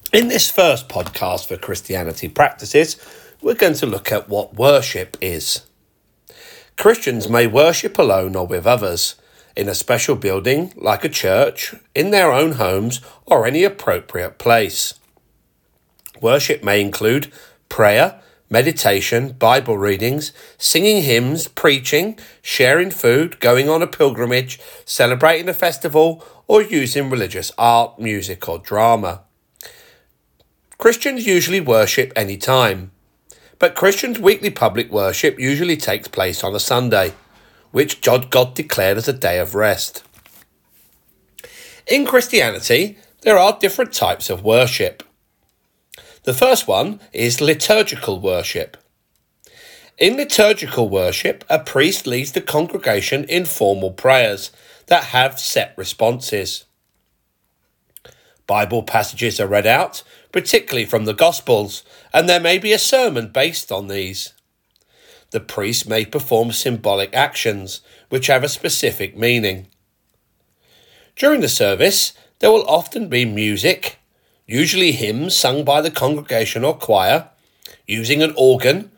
In this first podcast for Christianity Practices, we're going to look at what worship is. Christians may worship alone or with others, in a special building like a church, in their own homes, or any appropriate place. Worship may include prayer, meditation, Bible readings, singing hymns, preaching, sharing food, going on a pilgrimage, celebrating a festival, or using religious art, music, or drama. Christians usually worship any time, but Christians' weekly public worship usually takes place on a Sunday, which God declared as a day of rest. In Christianity, there are different types of worship. The first one is liturgical worship. In liturgical worship, a priest leads the congregation in formal prayers that have set responses. Bible passages are read out, particularly from the Gospels, and there may be a sermon based on these. The priest may perform symbolic actions, which have a specific meaning. During the service, there will often be music, usually hymns sung by the congregation or choir, using an organ.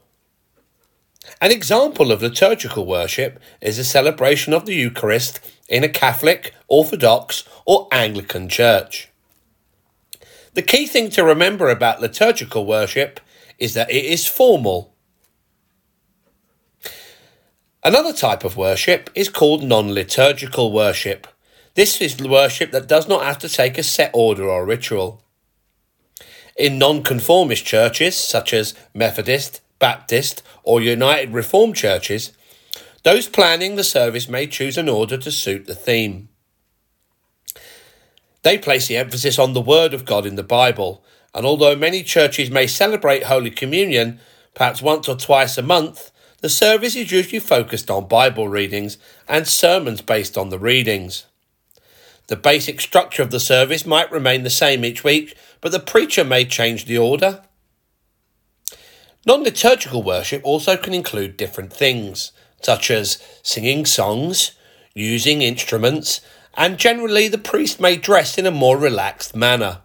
An example of liturgical worship is a celebration of the Eucharist in a Catholic, Orthodox, or Anglican church. The key thing to remember about liturgical worship is that it is formal. Another type of worship is called non-liturgical worship. This is worship that does not have to take a set order or ritual. In non-conformist churches, such as Methodist, Baptist, or United Reformed churches, those planning the service may choose an order to suit the theme. They place the emphasis on the Word of God in the Bible, and although many churches may celebrate Holy Communion perhaps once or twice a month, the service is usually focused on Bible readings and sermons based on the readings. The basic structure of the service might remain the same each week, but the preacher may change the order. Non-liturgical worship also can include different things, such as singing songs, using instruments, and generally the priest may dress in a more relaxed manner.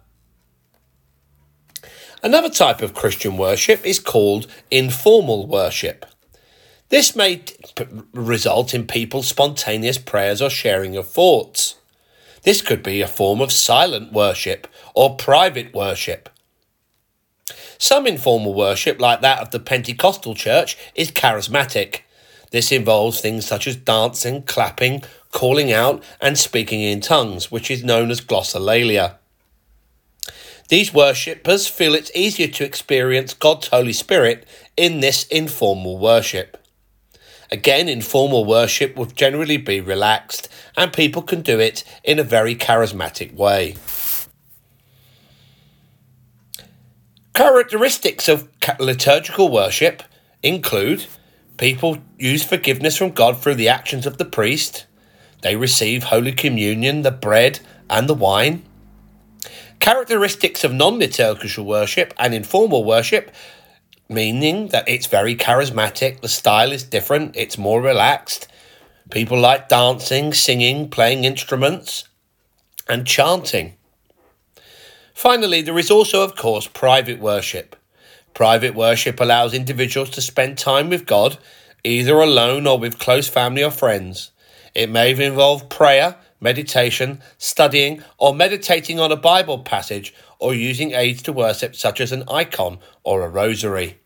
Another type of Christian worship is called informal worship. This may result in people's spontaneous prayers or sharing of thoughts. This could be a form of silent worship or private worship. Some informal worship, like that of the Pentecostal church, is charismatic. This involves things such as dancing, clapping, calling out, and speaking in tongues, which is known as glossolalia. These worshippers feel it's easier to experience God's Holy Spirit in this informal worship. Again, informal worship would generally be relaxed, and people can do it in a very charismatic way. Characteristics of liturgical worship include people use forgiveness from God through the actions of the priest. They receive Holy Communion, the bread and the wine. Characteristics of non-liturgical worship and informal worship, meaning that it's very charismatic, the style is different, it's more relaxed. People like dancing, singing, playing instruments, and chanting. Finally, there is also, of course, private worship. Private worship allows individuals to spend time with God, either alone or with close family or friends. It may involve prayer, meditation, studying, or meditating on a Bible passage, or using aids to worship such as an icon or a rosary.